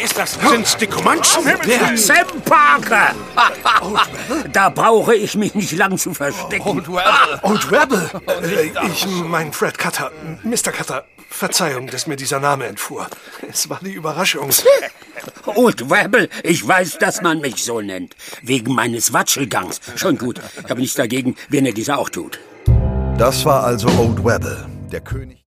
ist das? Sind's die Comanchen? Wer? Sam Parker! Da brauche ich mich nicht lang zu verstecken. Old Rebel! Ich mein Fred Cutter. Mr. Cutter, Verzeihung, dass mir dieser Name entfuhr. Es war die Überraschung. Old Rebel, ich weiß, dass man mich so nennt. Wegen meines Watschelgangs. Schon gut, ich habe nichts dagegen, wenn er dies auch tut. Das war also Old Rebel, der König.